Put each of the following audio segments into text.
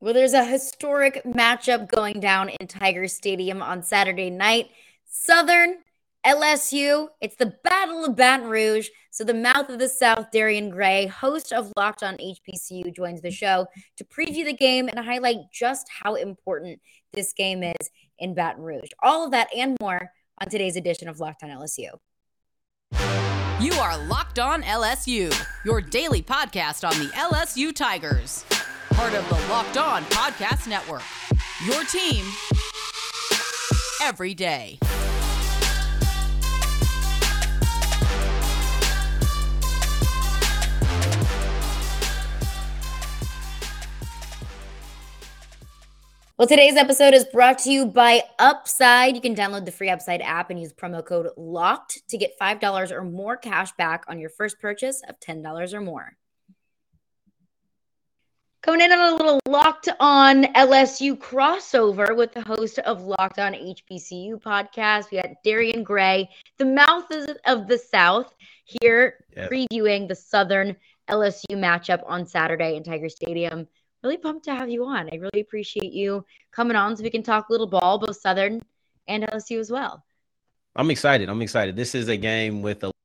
Well, there's a historic matchup going down in Tiger Stadium on Saturday night. Southern LSU. It's the Battle of Baton Rouge. So the mouth of the South, Darian Gray, host of Locked On HBCU, joins the show to preview the game and highlight just how important this game is in Baton Rouge. All of that and more on today's edition of Locked On LSU. You are Locked On LSU, your daily podcast on the LSU Tigers. Part of the Locked On Podcast Network, your team every day. Well, today's episode is brought to you by Upside. You can download the free Upside app and use promo code LOCKED to get $5 or more cash back on your first purchase of $10 or more. Coming in on a little Locked On LSU crossover with the host of Locked On HBCU podcast. We got Darian Gray, the mouth of the South, here previewing the Southern LSU matchup on Saturday in Tiger Stadium. Really pumped to have you on. I really appreciate you coming on so we can talk a little ball, both Southern and LSU as well. I'm excited. This is a game with a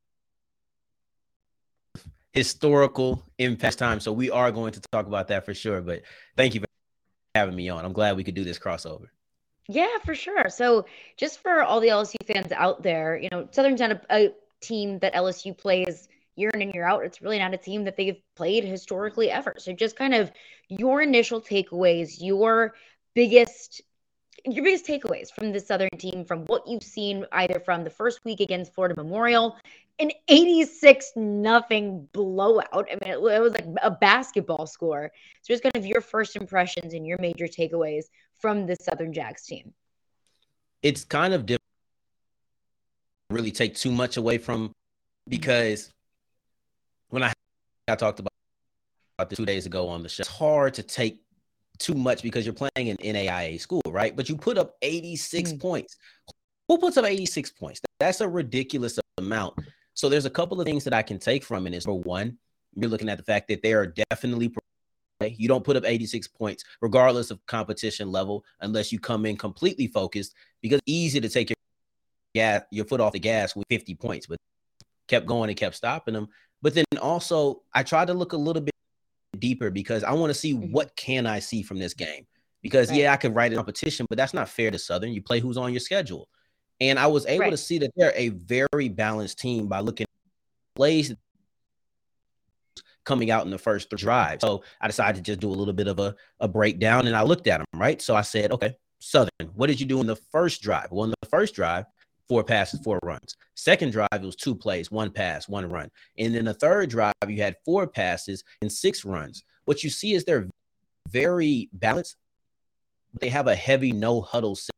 historical impact time, so we are going to talk about that for sure. But thank you for having me on. I'm glad we could do this crossover. Yeah, for sure. So just for all the LSU fans out there, Southern's not a team that LSU plays year in and year out. It's really not a team that they've played historically ever. So just kind of your initial takeaways, your biggest takeaways from the Southern team, from what you've seen either from the first week against Florida Memorial, an 86-0 blowout. I mean, it was like a basketball score. So just kind of your first impressions and your major takeaways from the Southern Jags team. It's kind of difficult to really take too much away from, because when I talked about this 2 days ago on the show, it's hard to take too much because you're playing an NAIA school, right? But you put up 86 points. Who puts up 86 points? That's a ridiculous amount. So there's a couple of things that I can take from it. Is, for one, you're looking at the fact that they are definitely – you don't put up 86 points regardless of competition level unless you come in completely focused, because it's easy to take your foot off the gas with 50 points, but kept going and kept stopping them. But then also I tried to look a little bit deeper because I want to see what can I see from this game, because I could write a competition, but that's not fair to Southern. You play who's on your schedule. And I was able to see that they're a very balanced team by looking at plays coming out in the first drive. So I decided to just do a little bit of a breakdown, and I looked at them, right? So I said, okay, Southern, what did you do in the first drive? Well, in the first drive, 4 passes, 4 runs. Second drive, it was 2 plays, 1 pass, 1 run. And then the third drive, you had 4 passes and 6 runs. What you see is they're very balanced. They have a heavy no-huddle system.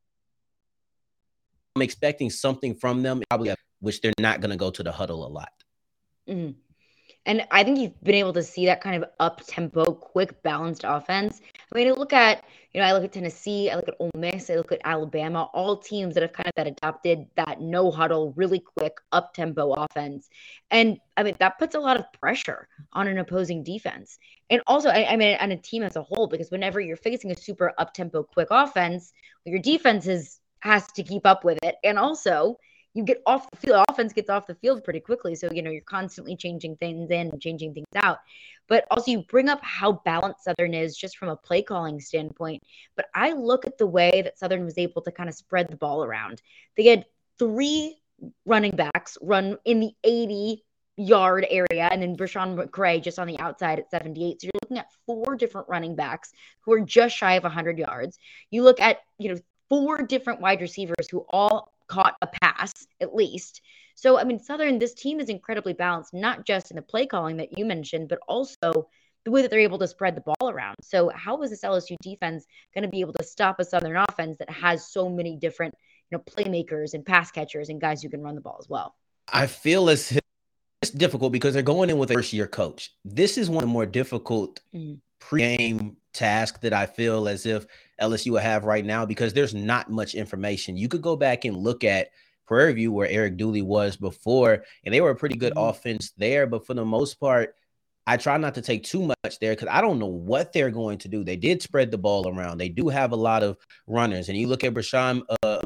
I'm expecting something from them, probably, which they're not going to go to the huddle a lot. Mm-hmm. And I think you've been able to see that kind of up-tempo, quick, balanced offense. I mean, I look at Tennessee, I look at Ole Miss, I look at Alabama, all teams that have kind of adopted that no-huddle, really quick, up-tempo offense. And, I mean, that puts a lot of pressure on an opposing defense. And also, I mean, on a team as a whole, because whenever you're facing a super up-tempo, quick offense, your defense has to keep up with it. And also, you get off the field, offense gets off the field pretty quickly. So, you're constantly changing things in and changing things out. But also you bring up how balanced Southern is just from a play calling standpoint. But I look at the way that Southern was able to kind of spread the ball around. They had 3 running backs run in the 80-yard area, and then Brashawn McCray just on the outside at 78. So you're looking at 4 different running backs who are just shy of 100 yards. You look at, 4 different wide receivers who all caught a pass at least. So, I mean, Southern, this team is incredibly balanced, not just in the play calling that you mentioned, but also the way that they're able to spread the ball around. So how is this LSU defense going to be able to stop a Southern offense that has so many different, playmakers and pass catchers and guys who can run the ball as well? I feel it's difficult because they're going in with a first-year coach. This is one of the more difficult pre-game tasks that I feel as if LSU will have right now, because there's not much information. You could go back and look at Prairie View, where Eric Dooley was before, and they were a pretty good offense there. But for the most part, I try not to take too much there because I don't know what they're going to do. They did spread the ball around. They do have a lot of runners. And you look at Bashawn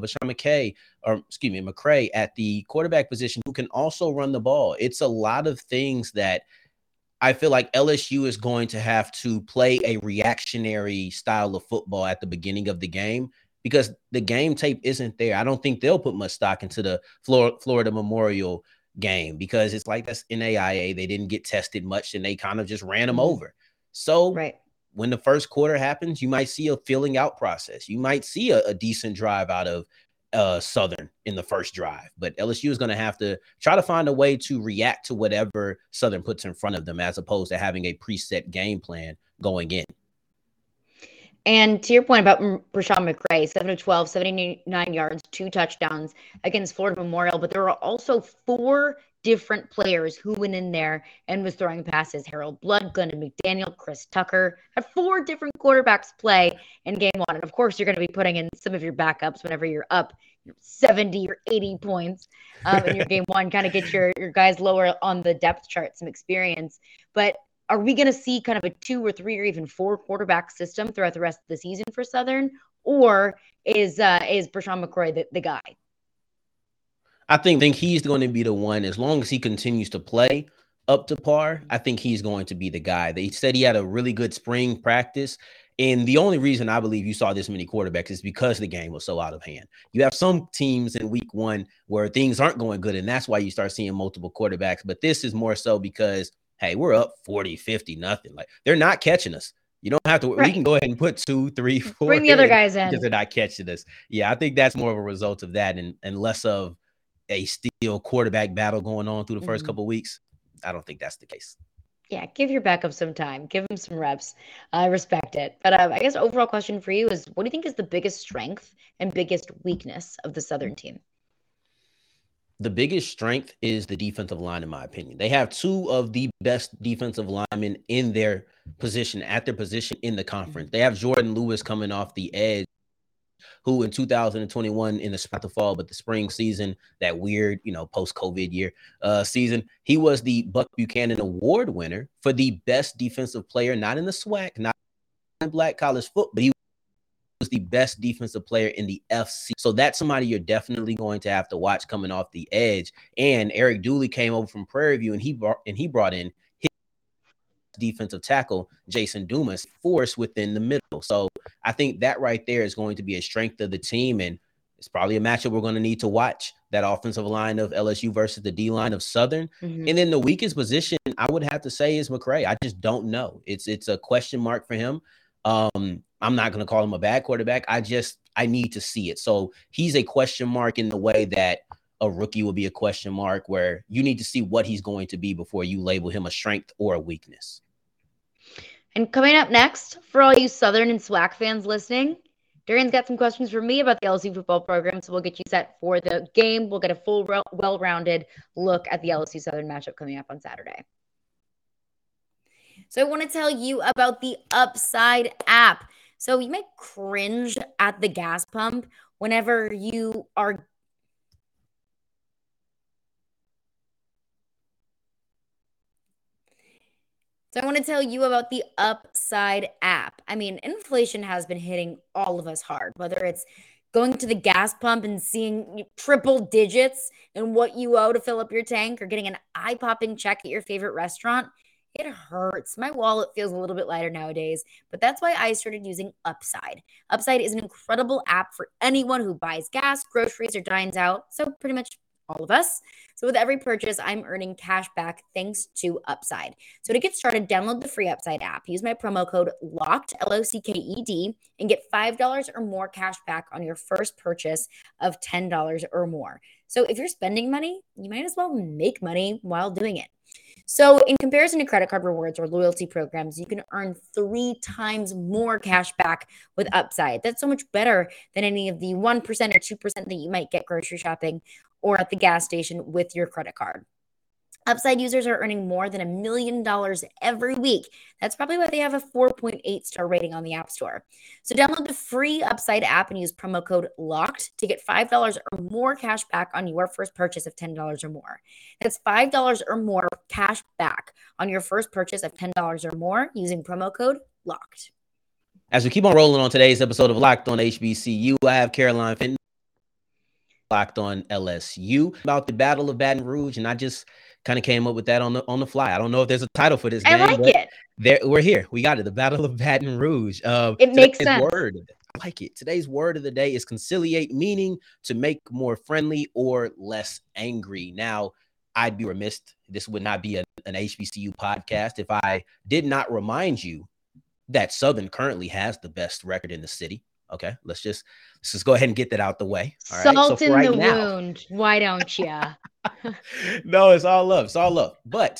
McCray at the quarterback position who can also run the ball. It's a lot of things that I feel like LSU is going to have to play a reactionary style of football at the beginning of the game because the game tape isn't there. I don't think they'll put much stock into the Florida Memorial game because it's like that's NAIA. They didn't get tested much and they kind of just ran them over. So when the first quarter happens, you might see a filling out process. You might see a decent drive out of Southern in the first drive, but LSU is going to have to try to find a way to react to whatever Southern puts in front of them as opposed to having a preset game plan going in. And to your point about Bashawn McCray, 7 of 12, 79 yards, 2 touchdowns against Florida Memorial. But there were also 4 different players who went in there and was throwing passes. Harold Blood, Glendon McDaniel, Chris Tucker had 4 different quarterbacks play in game 1. And of course, you're going to be putting in some of your backups whenever you're up 70 or 80 points in your game 1, kind of get your guys lower on the depth chart, some experience. But are we going to see kind of a 2 or 3 or even 4 quarterback system throughout the rest of the season for Southern? Or is Bashawn McCray the guy? I think he's going to be the one as long as he continues to play up to par. I think he's going to be the guy. They said he had a really good spring practice. And the only reason I believe you saw this many quarterbacks is because the game was so out of hand. You have some teams in week 1 where things aren't going good, and that's why you start seeing multiple quarterbacks. But this is more so because, hey, we're up 40, 50, nothing. Like, they're not catching us. You don't have to. We can go ahead and put 2, 3, 4. Bring the other guys in. Because they're not catching us. Yeah, I think that's more of a result of that and less of a steel quarterback battle going on through the first couple of weeks. I don't think that's the case. Yeah, give your backup some time. Give them some reps. I respect it. But I guess overall question for you is, what do you think is the biggest strength and biggest weakness of the Southern team? The biggest strength is the defensive line, in my opinion. They have 2 of the best defensive linemen in their position, at their position in the conference. They have Jordan Lewis coming off the edge, who in 2021 in the fall, but the spring season, that weird, post-COVID year season, he was the Buck Buchanan Award winner for the best defensive player, not in the SWAC, not in Black college football, but he was the best defensive player in the FC. So that's somebody you're definitely going to have to watch coming off the edge. And Eric Dooley came over from Prairie View, and he brought in his defensive tackle, Jason Dumas, force within the middle. So I think that right there is going to be a strength of the team, and it's probably a matchup we're going to need to watch, that offensive line of LSU versus the D-line of Southern. And then the weakest position, I would have to say, is McCray. I just don't know. It's a question mark for him. I'm not going to call him a bad quarterback. I need to see it. So he's a question mark in the way that a rookie will be a question mark, where you need to see what he's going to be before you label him a strength or a weakness. And coming up next, for all you Southern and SWAC fans listening, Darian's got some questions for me about the LSU football program, so we'll get you set for the game. We'll get a full, well-rounded look at the LSU Southern matchup coming up on Saturday. So I want to tell you about the Upside app. So you might cringe at the gas pump whenever you are So I want to tell you about the Upside app. I mean, inflation has been hitting all of us hard, whether it's going to the gas pump and seeing triple digits in what you owe to fill up your tank, or getting an eye-popping check at your favorite restaurant. It hurts. My wallet feels a little bit lighter nowadays, but that's why I started using Upside. Upside is an incredible app for anyone who buys gas, groceries, or dines out. So pretty much all of us. So with every purchase, I'm earning cash back thanks to Upside. So to get started, download the free Upside app. Use my promo code LOCKED, LOCKED, and get $5 or more cash back on your first purchase of $10 or more. So if you're spending money, you might as well make money while doing it. So in comparison to credit card rewards or loyalty programs, you can earn 3 times more cash back with Upside. That's so much better than any of the 1% or 2% that you might get grocery shopping or at the gas station with your credit card. Upside users are earning more than $1 million every week. That's probably why they have a 4.8 star rating on the App Store. So download the free Upside app and use promo code LOCKED to get $5 or more cash back on your first purchase of $10 or more. That's $5 or more cash back on your first purchase of $10 or more using promo code LOCKED. As we keep on rolling on today's episode of Locked On HBCU, I have Caroline Fenton, Locked On LSU, about the Battle of Baton Rouge, and I just kind of came up with that on the fly. I don't know if there's a title for this game. I like it. We're here. We got it. The Battle of Baton Rouge. It makes sense. I like it. Today's word of the day is conciliate, meaning to make more friendly or less angry. Now, I'd be remiss. This would not be an HBCU podcast if I did not remind you that Southern currently has the best record in the city. Okay, let's just go ahead and get that out the way. All right. Salt in the wound. Why don't you? No, it's all love. It's all love. But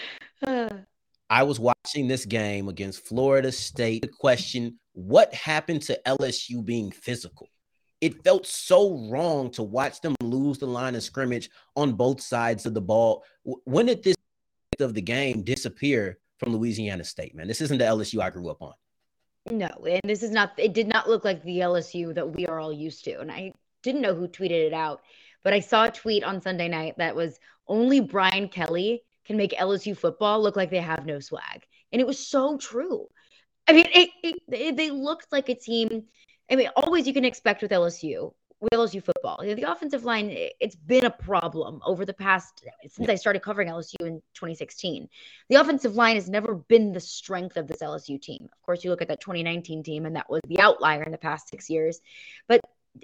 I was watching this game against Florida State. The question, what happened to LSU being physical? It felt so wrong to watch them lose the line of scrimmage on both sides of the ball. When did this of the game disappear from Louisiana State, man? This isn't the LSU I grew up on. No, and this is not, it did not look like the LSU that we are all used to. And I didn't know who tweeted it out, but I saw a tweet on Sunday night that was only Brian Kelly can make LSU football look like they have no swag. And it was so true. I mean, they looked like a team. I mean, always you can expect with LSU football. You know, the offensive line, it's been a problem over the past, since I started covering LSU in 2016. The offensive line has never been the strength of this LSU team. Of course, you look at that 2019 team, and that was the outlier in the past 6 years. But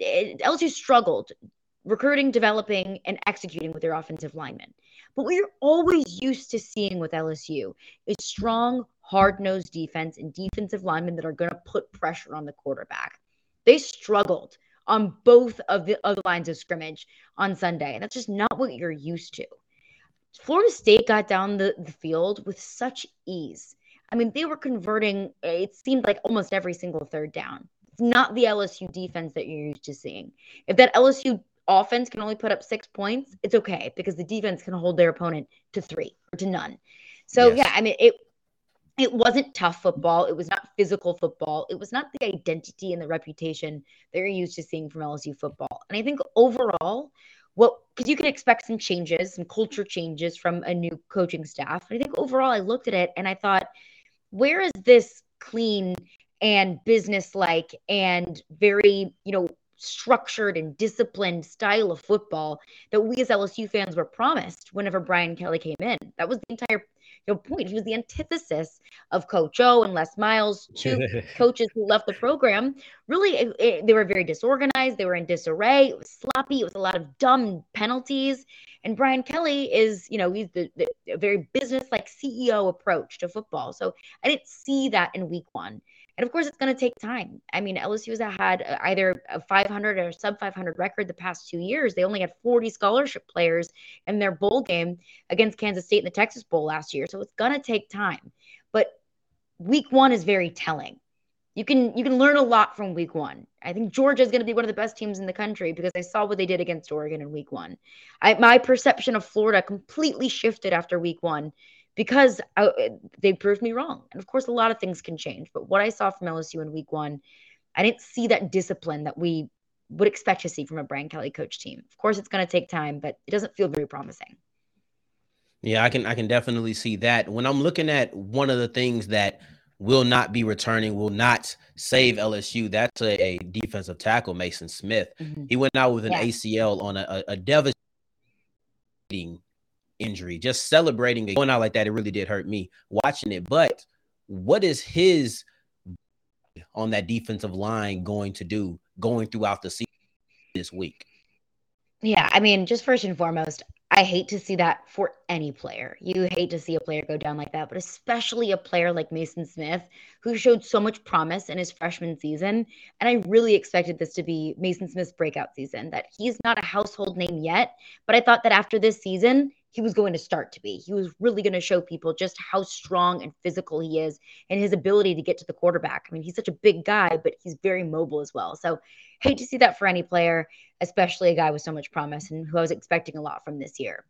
LSU struggled recruiting, developing, and executing with their offensive linemen. But what you're always used to seeing with LSU is strong, hard-nosed defense and defensive linemen that are going to put pressure on the quarterback. They struggled on both of the other lines of scrimmage on Sunday. And that's just not what you're used to. Florida State got down the field with such ease. I mean, they were converting, it seemed like almost every single third down. It's not the LSU defense that you're used to seeing. If that LSU offense can only put up 6 points, it's okay because the defense can hold their opponent to 3 or to none. So, yes. Yeah, I mean, it wasn't tough football. It was not physical football. It was not the identity and the reputation that you're used to seeing from LSU football. And I think overall, because you can expect some changes, some culture changes from a new coaching staff. I think overall, I looked at it and I thought, where is this clean and business-like and very, structured and disciplined style of football that we as LSU fans were promised whenever Brian Kelly came in? That was the entire point. He was the antithesis of Coach O and Les Miles, two coaches who left the program. Really, they were very disorganized. They were in disarray. It was sloppy. It was a lot of dumb penalties. And Brian Kelly is, he's the very business-like CEO approach to football. So I didn't see that in week one. And of course, it's going to take time. I mean, LSU has had either a 500 or sub 500 record the past 2 years. They only had 40 scholarship players in their bowl game against Kansas State in the Texas Bowl last year. So it's going to take time. But week one is very telling. You can learn a lot from week one. I think Georgia is going to be one of the best teams in the country because I saw what they did against Oregon in week one. My perception of Florida completely shifted after week one, because they proved me wrong. And of course, a lot of things can change. But what I saw from LSU in week one, I didn't see that discipline that we would expect to see from a Brian Kelly coach team. Of course, it's going to take time, but it doesn't feel very promising. Yeah, I can definitely see that. When I'm looking at one of the things that will not be returning, will not save LSU, that's a defensive tackle, Mason Smith. Mm-hmm. He went out with an ACL on a devastating injury. Just celebrating going out like that, it really did hurt me watching it. But what is his on that defensive line going to do going throughout the season this week? Yeah, I mean, just first and foremost, I hate to see that for any player. You hate to see a player go down like that, but especially a player like Mason Smith, who showed so much promise in his freshman season. And I really expected this to be Mason Smith's breakout season, that he's not a household name yet, but I thought that after this season, he was going to start to be. He was really going to show people just how strong and physical he is and his ability to get to the quarterback. I mean, he's such a big guy, but he's very mobile as well. So hate to see that for any player, especially a guy with so much promise and who I was expecting a lot from this year.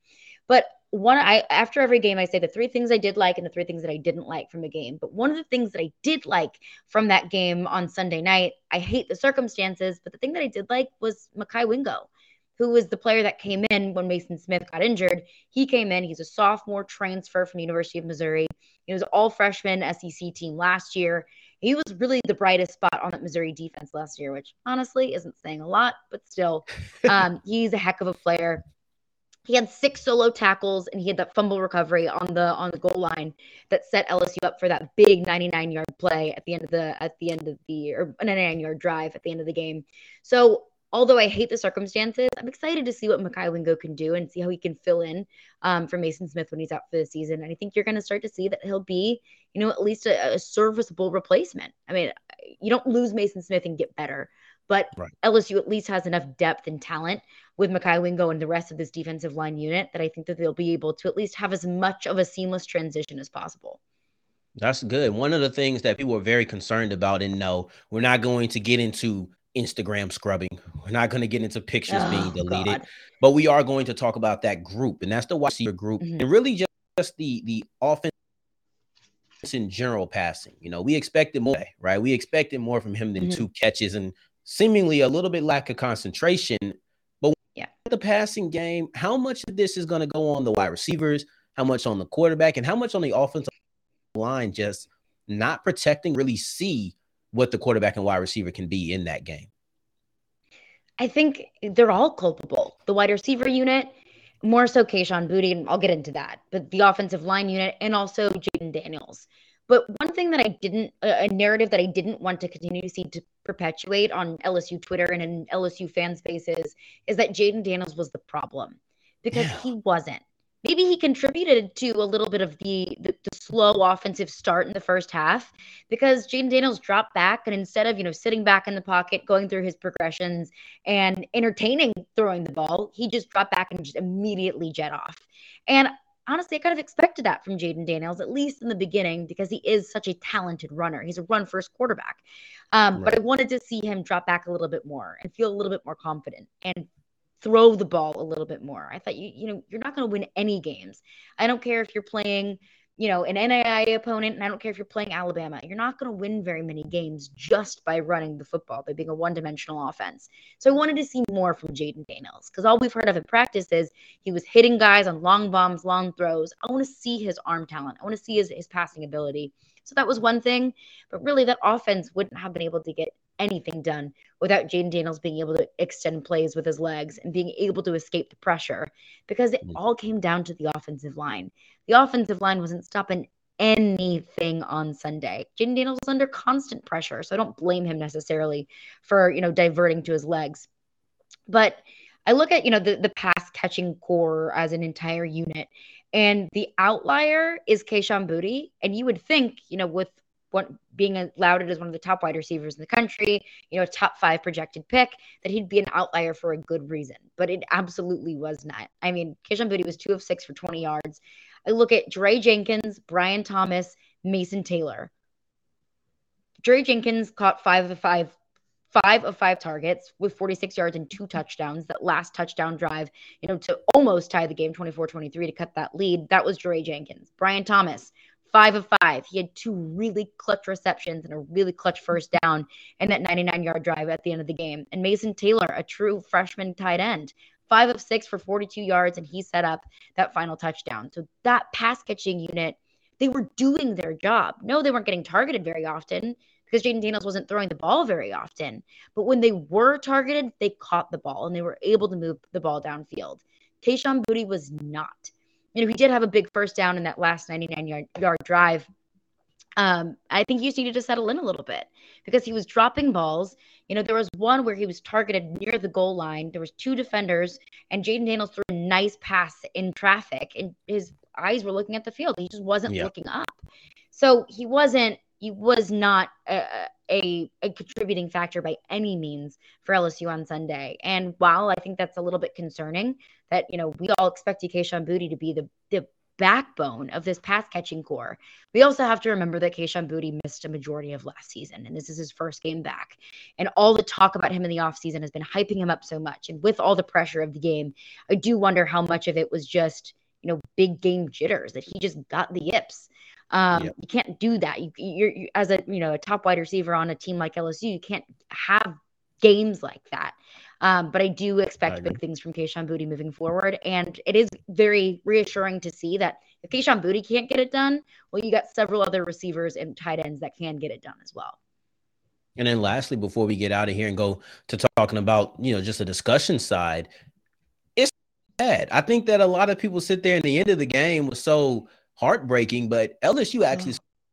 But after every game, I say the 3 things I did like and the 3 things that I didn't like from the game. But one of the things that I did like from that game on Sunday night, I hate the circumstances, but the thing that I did like was Mekhi Wingo, who was the player that came in when Mason Smith got injured. He came in. He's a sophomore transfer from the University of Missouri. He was an all-freshman SEC team last year. He was really the brightest spot on that Missouri defense last year, which honestly isn't saying a lot, but still, he's a heck of a player. He had 6 solo tackles, and he had that fumble recovery on the goal line that set LSU up for that big 99-yard play at the end of the or a 99-yard drive at the end of the game. So although I hate the circumstances, I'm excited to see what Mekhi Wingo can do and see how he can fill in for Mason Smith when he's out for the season. And I think you're going to start to see that he'll be, at least a serviceable replacement. I mean, you don't lose Mason Smith and get better, but right. LSU at least has enough depth and talent with Mekhi Wingo and the rest of this defensive line unit that I think that they'll be able to at least have as much of a seamless transition as possible. That's good. One of the things that people are very concerned about, and no, we're not going to get into Instagram scrubbing. We're not going to get into pictures being deleted, but we are going to talk about that group, and that's the wide receiver group, and really just the offense in general passing. We expected more, right? We expected more from him than 2 catches and seemingly a little bit lack of concentration. But the passing game, how much of this is going to go on the wide receivers, how much on the quarterback, and how much on the offensive line just not protecting, really see what the quarterback and wide receiver can be in that game? I think they're all culpable. The wide receiver unit, more so Kayshon Boutte, and I'll get into that, but the offensive line unit and also Jayden Daniels. But one thing that a narrative that I didn't want to continue to see to perpetuate on LSU Twitter and in LSU fan spaces is that Jayden Daniels was the problem, because he wasn't. Maybe he contributed to a little bit of the slow offensive start in the first half, because Jayden Daniels dropped back, and instead of, sitting back in the pocket, going through his progressions and entertaining throwing the ball, he just dropped back and just immediately jet off. And honestly, I kind of expected that from Jayden Daniels, at least in the beginning, because he is such a talented runner. He's a run-first quarterback. But I wanted to see him drop back a little bit more and feel a little bit more confident and throw the ball a little bit more. I thought, you're not going to win any games. I don't care if you're playing, an NAIA opponent, and I don't care if you're playing Alabama. You're not going to win very many games just by running the football, by being a one-dimensional offense. So I wanted to see more from Jayden Daniels, because all we've heard of in practice is he was hitting guys on long bombs, long throws. I want to see his arm talent. I want to see his passing ability. So that was one thing. But really, that offense wouldn't have been able to get anything done without Jayden Daniels being able to extend plays with his legs and being able to escape the pressure, because it all came down to the offensive line. The offensive line wasn't stopping anything on Sunday. Jayden Daniels was under constant pressure, so I don't blame him necessarily for, diverting to his legs. But I look at, the pass catching core as an entire unit, and the outlier is Kayshon Boutte. And you would think, with being lauded as one of the top wide receivers in the country, a top 5 projected pick, that he'd be an outlier for a good reason. But it absolutely was not. I mean, Kayshon Boutte was 2 of 6 for 20 yards. I look at Dre Jenkins, Brian Thomas, Mason Taylor. Dre Jenkins caught 5 of 5 targets with 46 yards and 2 touchdowns. That last touchdown drive, to almost tie the game 24-23 to cut that lead. That was Dre Jenkins. Brian Thomas, 5 of 5. He had 2 really clutch receptions and a really clutch first down in that 99-yard drive at the end of the game. And Mason Taylor, a true freshman tight end, 5 of 6 for 42 yards, and he set up that final touchdown. So that pass catching unit, they were doing their job. No, they weren't getting targeted very often, because Jayden Daniels wasn't throwing the ball very often. But when they were targeted, they caught the ball, and they were able to move the ball downfield. Kayshon Boutte was not. He did have a big first down in that last 99-yard drive. I think he just needed to settle in a little bit, because he was dropping balls. There was one where he was targeted near the goal line. There was 2 defenders, and Jayden Daniels threw a nice pass in traffic, and his eyes were looking at the field. He just wasn't looking up. So he was not a contributing factor by any means for LSU on Sunday. And while I think that's a little bit concerning that, we all expect Kayshon Boutte to be the backbone of this pass catching core, we also have to remember that Kayshon Boutte missed a majority of last season, and this is his first game back. And all the talk about him in the offseason has been hyping him up so much. And with all the pressure of the game, I do wonder how much of it was just big game jitters, that he just got the yips. You can't do that. You're as a top wide receiver on a team like LSU, you can't have games like that. But I do expect big things from Kayshon Boutte moving forward. And it is very reassuring to see that if Kayshon Boutte can't get it done, well, you got several other receivers and tight ends that can get it done as well. And then lastly, before we get out of here and go to talking about, just the discussion side, it's bad. I think that a lot of people sit there and the end of the game was so heartbreaking, but LSU actually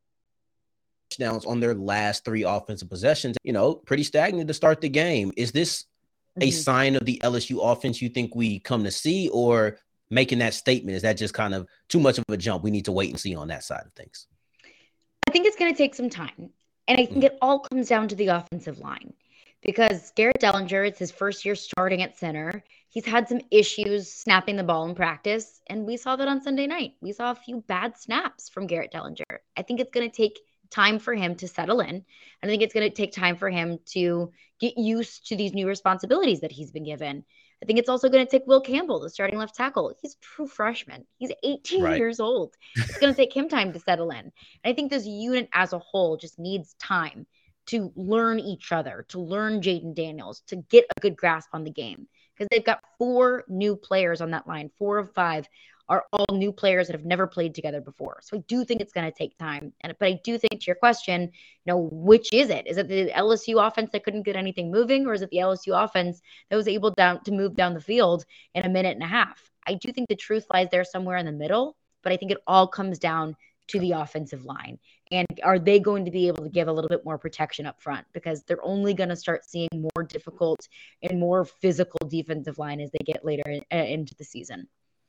touchdowns on their last 3 offensive possessions, pretty stagnant to start the game. Is this a sign of the LSU offense you think we come to see, or making that statement, is that just kind of too much of a jump? We need to wait and see on that side of things. I think it's going to take some time. And I think it all comes down to the offensive line, because Garrett Dellinger, it's his first year starting at center. He's had some issues snapping the ball in practice, and we saw that on Sunday night. We saw a few bad snaps from Garrett Dellinger. I think it's going to take time for him to settle in. And I think it's going to take time for him to get used to these new responsibilities that he's been given. I think it's also going to take Will Campbell, the starting left tackle. He's a true freshman. He's 18 years old. It's going to take him time to settle in. And I think this unit as a whole just needs time to learn each other, to learn Jayden Daniels, to get a good grasp on the game. Because they've got 4 new players on that line. 4 of 5 are all new players that have never played together before. So I do think it's going to take time. But I do think, to your question, which is it? Is it the LSU offense that couldn't get anything moving, or is it the LSU offense that was able to move down the field in a minute and a half? I do think the truth lies there somewhere in the middle, but I think it all comes down to the offensive line. And are they going to be able to give a little bit more protection up front? Because they're only going to start seeing more difficult and more physical defensive line as they get later into the season.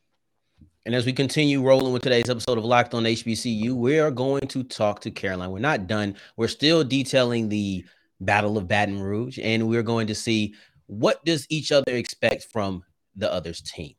And as we continue rolling with today's episode of Locked On HBCU, we are going to talk to Caroline. We're not done. We're still detailing the Battle of Baton Rouge, and we're going to see what does each other expect from the other's team.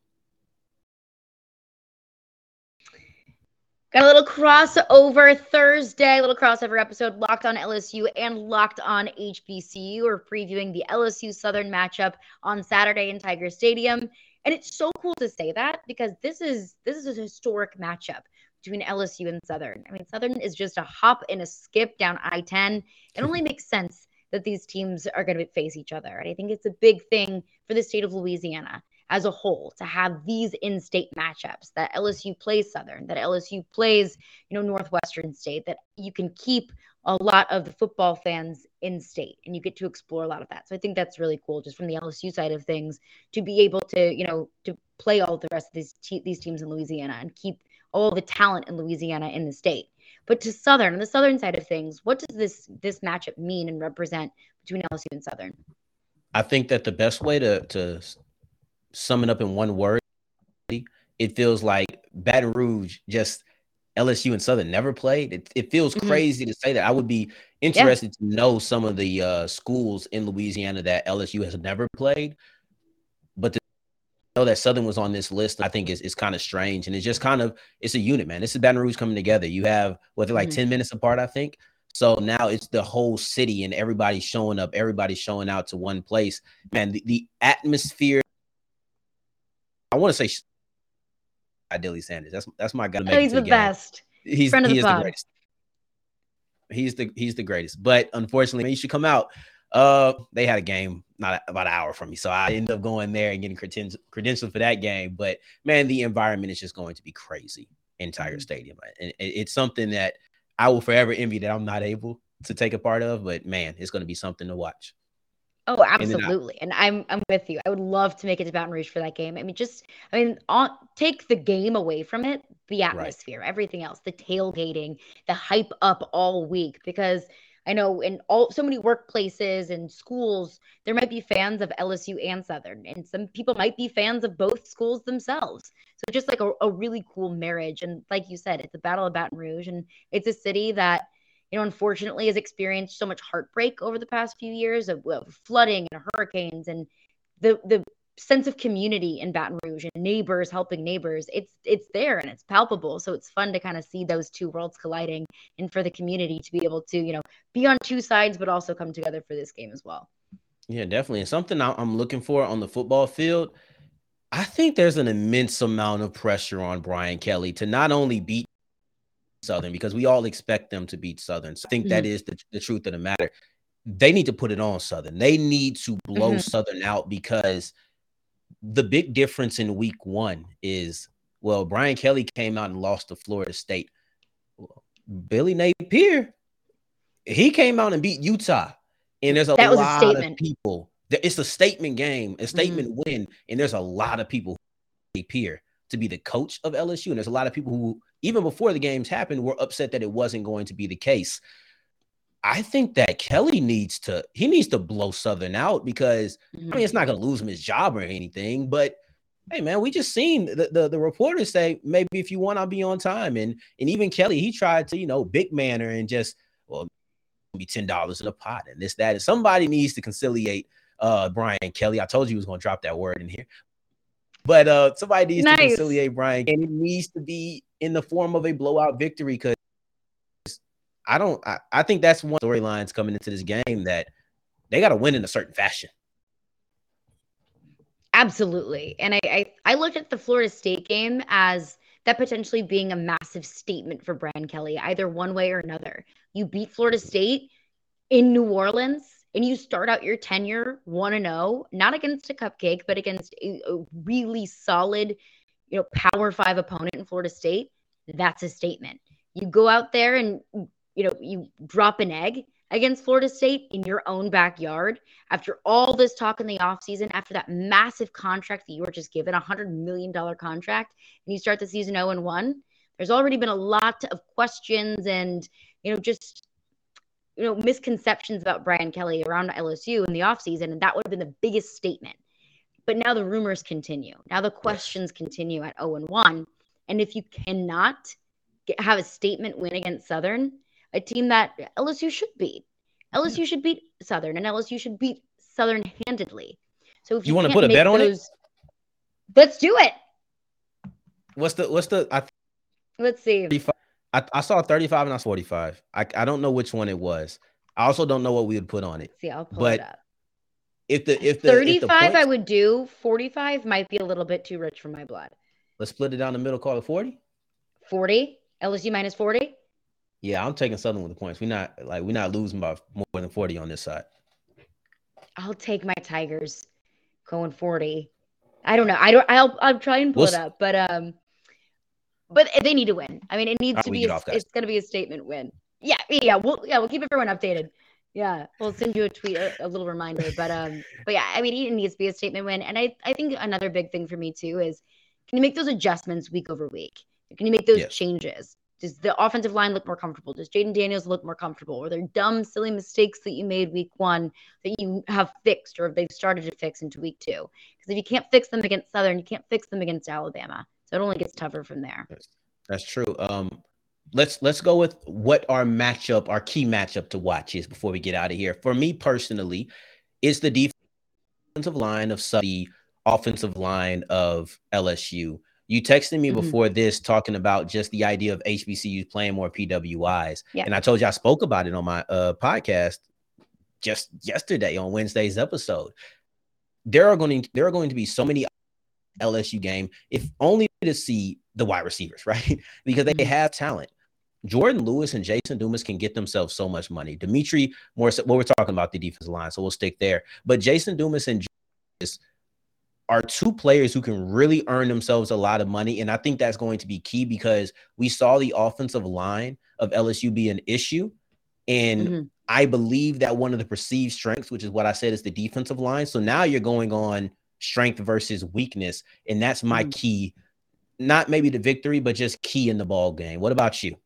Got a little crossover Thursday, little crossover episode, Locked On LSU and Locked On HBCU. We're previewing the LSU Southern matchup on Saturday in Tiger Stadium. And it's so cool to say that, because this is a historic matchup between LSU and Southern. I mean, Southern is just a hop and a skip down I-10. It only makes sense that these teams are going to face each other. And I think it's a big thing for the state of Louisiana as a whole to have these in-state matchups, that LSU plays Southern, that LSU plays, Northwestern State, that you can keep a lot of the football fans in state and you get to explore a lot of that. So I think that's really cool, just from the LSU side of things, to be able to, to play all the rest of these teams in Louisiana and keep all the talent in Louisiana in the state. But to Southern, on the Southern side of things, what does this matchup mean and represent between LSU and Southern? I think that the best way to sum it up in one word, it feels like Baton Rouge, just LSU and Southern never played. It feels crazy to say that. I would be interested to know some of the schools in Louisiana that LSU has never played, but to know that Southern was on this list, I think is kind of strange. And it's just it's a unit, man. This is Baton Rouge coming together. You have, they're like 10 minutes apart, I think. So now it's the whole city and everybody's showing up. Everybody's showing out to one place. Man, the atmosphere, I want to say Dilly Sanders. That's my guy. He's the best. He is the greatest. He's the greatest. But unfortunately, you should come out. They had a game not about an hour from me, so I ended up going there and getting credentials for that game. But man, the environment is just going to be crazy in Tiger Stadium, and it's something that I will forever envy that I'm not able to take a part of. But man, it's going to be something to watch. Oh, absolutely. And I'm with you. I would love to make it to Baton Rouge for that game. Take the game away from it, the atmosphere, everything else, the tailgating, the hype up all week, because I know in so many workplaces and schools, there might be fans of LSU and Southern, and some people might be fans of both schools themselves. So just like a really cool marriage. And like you said, it's a Battle of Baton Rouge, and it's a city that, unfortunately has experienced so much heartbreak over the past few years of flooding and hurricanes, and the sense of community in Baton Rouge and neighbors helping neighbors. It's there and it's palpable. So it's fun to kind of see those two worlds colliding, and for the community to be able to, be on two sides, but also come together for this game as well. Yeah, definitely. And something I'm looking for on the football field, I think there's an immense amount of pressure on Brian Kelly to not only beat Southern, because we all expect them to beat Southern. So I think that is the truth of the matter. They need to put it on Southern. They need to blow Southern out, because the big difference in week 1 is, well, Brian Kelly came out and lost to Florida State. Billy Napier, he came out and beat Utah. And there's a lot of people. It's a statement game, a statement win. And there's a lot of people who Napier to be the coach of LSU. And there's a lot of people who, even before the games happened, were upset that it wasn't going to be the case. I think that Kelly needs to blow Southern out, because I mean, it's not going to lose him his job or anything, but hey man, we just seen the reporters say, maybe if you want, I'll be on time. And even Kelly, he tried to, big manner and just, well, be $10 in a pot and this, that. And somebody needs to conciliate Brian Kelly. I told you he was going to drop that word in here. But somebody needs to conciliate Brian, and it needs to be in the form of a blowout victory, because I think that's one storylines coming into this game, that they got to win in a certain fashion. Absolutely. And I looked at the Florida State game as that potentially being a massive statement for Brian Kelly, either one way or another. You beat Florida State in New Orleans, and you start out your tenure 1-0, not against a cupcake, but against a really solid, Power 5 opponent in Florida State. That's a statement. You go out there and, you drop an egg against Florida State in your own backyard after all this talk in the offseason, after that massive contract that you were just given, $100 million contract, and you start the season 0-1. There's already been a lot of questions and, misconceptions about Brian Kelly around LSU in the offseason, and that would have been the biggest statement. But now the rumors continue. Now the questions continue at 0-1. And if you cannot have a statement win against Southern, a team that LSU should beat. LSU should beat Southern, and LSU should beat Southern handedly. So if you want to put a bet on it, let's do it. Let's see. I saw 35 and I saw 45. I don't know which one it was. I also don't know what we would put on it. See, I'll pull it up. If the 35, points, I would do. 45 might be a little bit too rich for my blood. Let's split it down the middle. Call it 40. 40. LSU minus 40. Yeah, I'm taking Southern with the points. We're not losing by more than 40 on this side. I'll take my Tigers going 40. I don't know. I'll try and pull it up, but they need to win. I mean, it needs to be. It's going to be a statement win. Yeah. We'll keep everyone updated. Yeah, we'll send you a tweet, a little reminder. But yeah, I mean, it needs to be a statement win. And I think another big thing for me too is, can you make those adjustments week over week? Can you make those changes? Does the offensive line look more comfortable? Does Jaden Daniels look more comfortable? Are there dumb, silly mistakes that you made week 1 that you have fixed, or they've started to fix into week 2? Because if you can't fix them against Southern, you can't fix them against Alabama. So it only gets tougher from there. That's true. Let's go with what our key matchup to watch is before we get out of here. For me personally, it's the defensive line of the offensive line of LSU. You texted me before this talking about just the idea of HBCUs playing more PWIs. Yeah. And I told you I spoke about it on my podcast just yesterday on Wednesday's episode. There are going to be so many LSU game, if only to see the wide receivers, right? Because they have talent. Jordan Lewis and Jason Dumas can get themselves so much money. Dimitri Morris, we're talking about the defensive line, so we'll stick there. But Jason Dumas and Julius are two players who can really earn themselves a lot of money. And I think that's going to be key, because we saw the offensive line of LSU be an issue. And I believe that one of the perceived strengths, which is what I said, is the defensive line. So now you're going on strength versus weakness. And that's my key, not maybe the victory, but just key in the ball game. What about you?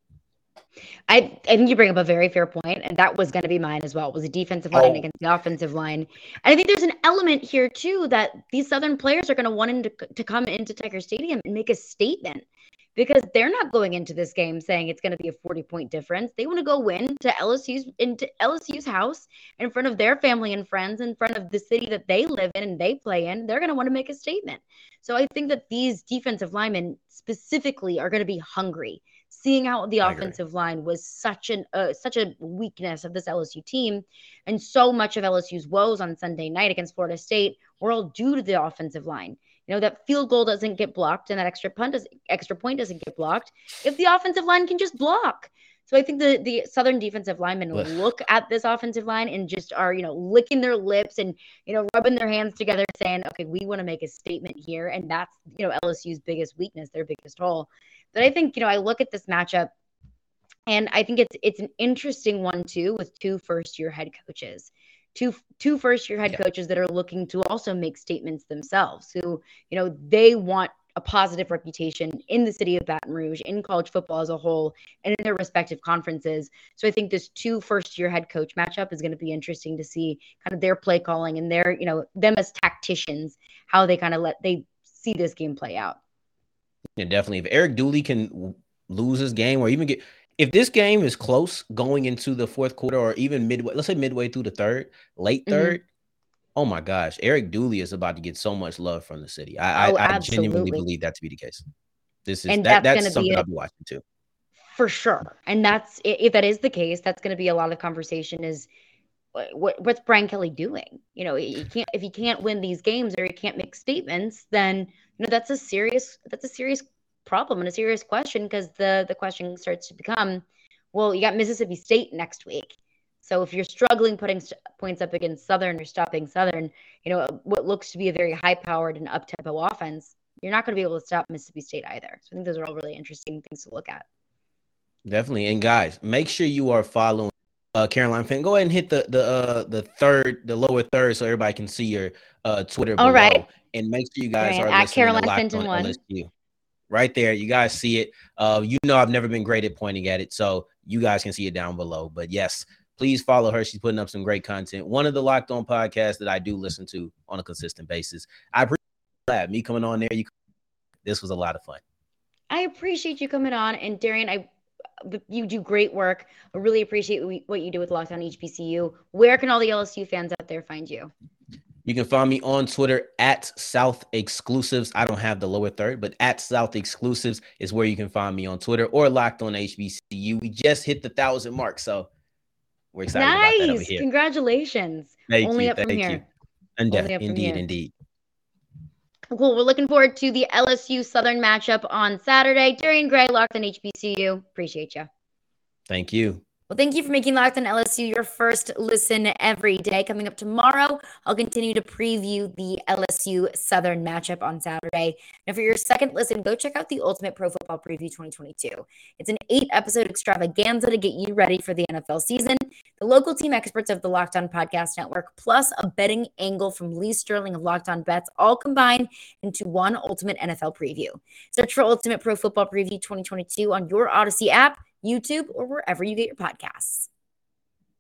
I think you bring up a very fair point, and that was going to be mine as well. It was a defensive line against the offensive line. And I think there's an element here, too, that these Southern players are going to want to come into Tiger Stadium and make a statement, because they're not going into this game saying it's going to be a 40-point difference. They want to go into LSU's house, in front of their family and friends, in front of the city that they live in and they play in. They're going to want to make a statement. So I think that these defensive linemen specifically are going to be hungry, seeing how the offensive line was such a weakness of this LSU team. And so much of LSU's woes on Sunday night against Florida State were all due to the offensive line. that field goal doesn't get blocked and that extra point doesn't get blocked if the offensive line can just block. So I think the Southern defensive linemen look at this offensive line and just are, licking their lips and, rubbing their hands together saying, okay, we want to make a statement here. And that's, LSU's biggest weakness, their biggest hole. But I think, I look at this matchup and I think it's an interesting one too, with two first-year head coaches. Two first-year head coaches that are looking to also make statements themselves, who, they want a positive reputation in the city of Baton Rouge, in college football as a whole, and in their respective conferences. So I think this two first-year head coach matchup is going to be interesting to see kind of their play calling and their, them as tacticians, how they kind of they see this game play out. Yeah, definitely. If Eric Dooley can lose his game or even if this game is close going into the fourth quarter or even midway, let's say midway through the late third, oh my gosh, Eric Dooley is about to get so much love from the city. I genuinely believe that to be the case. That's something I'll be watching too. For sure. And if that is the case, that's going to be a lot of conversation is what's Brian Kelly doing? If he can't win these games or he can't make statements, then that's a serious problem and a serious question, because the question starts to become, well, you got Mississippi State next week. So if you're struggling putting points up against Southern or stopping Southern, what looks to be a very high-powered and up-tempo offense, you're not going to be able to stop Mississippi State either. So I think those are all really interesting things to look at. Definitely. And guys, make sure you are following Caroline Fenton. Go ahead and hit the lower third so everybody can see your Twitter below. All right. And make sure you guys are at listening Caroline to Locked Fenton on 1. LSU. Right there. You guys see it. I've never been great at pointing at it, so you guys can see it down below. But yes, please follow her. She's putting up some great content. One of the Locked On podcasts that I do listen to on a consistent basis. I appreciate that. Me coming on there. This was a lot of fun. I appreciate you coming on. And Darian, you do great work. I really appreciate what you do with Locked On HBCU. Where can all the LSU fans out there find you? You can find me on Twitter at South Exclusives. I don't have the lower third, but at South Exclusives is where you can find me on Twitter, or Locked On HBCU. We just hit the 1,000 mark, so we're excited about that over here. Congratulations. Thank Only you. up from here. Indeed. Cool. We're looking forward to the LSU Southern matchup on Saturday. Darian Gray, Locked On HBCU. Appreciate you. Thank you. Well, thank you for making Locked On LSU your first listen every day. Coming up tomorrow, I'll continue to preview the LSU Southern matchup on Saturday. And for your second listen, go check out the Ultimate Pro Football Preview 2022. It's an 8-episode extravaganza to get you ready for the NFL season. The local team experts of the Locked On Podcast Network, plus a betting angle from Lee Sterling of Locked On Bets, all combined into one Ultimate NFL Preview. Search for Ultimate Pro Football Preview 2022 on your Odyssey app, YouTube, or wherever you get your podcasts.